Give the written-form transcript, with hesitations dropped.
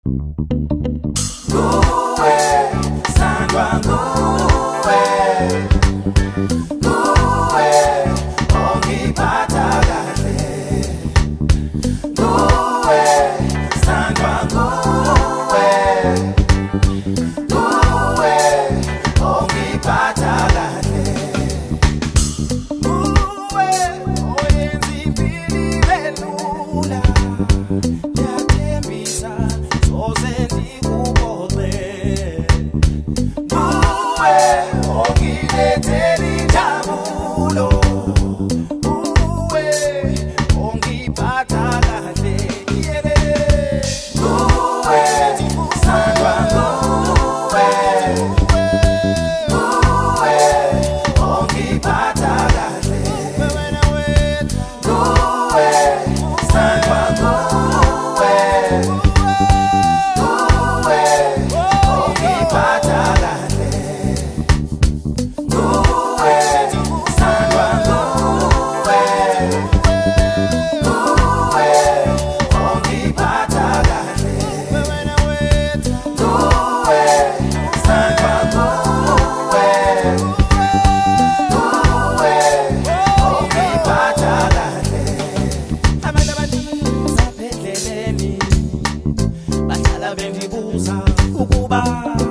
Nguwe, sandwa nguwe, nguwe, ongiphatha kahle. Nguwe, sandwa nguwe, nguwe, ongiphatha kahle. Nguwe, oyenza impilo ibe lula. Ngiyathembisa soze ndikubone. Nguwe, ongilethela injabulo. Nguwe, ongiphatha kahle. Nguwe, sandwa nguwe, nguwe, ongiphatha kahle. Nguwe, sandwa nguwe, nguwe, ongiphatha kahle. Nguwe, sandwa nguwe, nguwe, ongiphatha kahle. Nguwe, sandwa nguwe, nguwe, ongiphatha kahle. Abantu abadinga apha endleleni bahlala bendibuza ukuba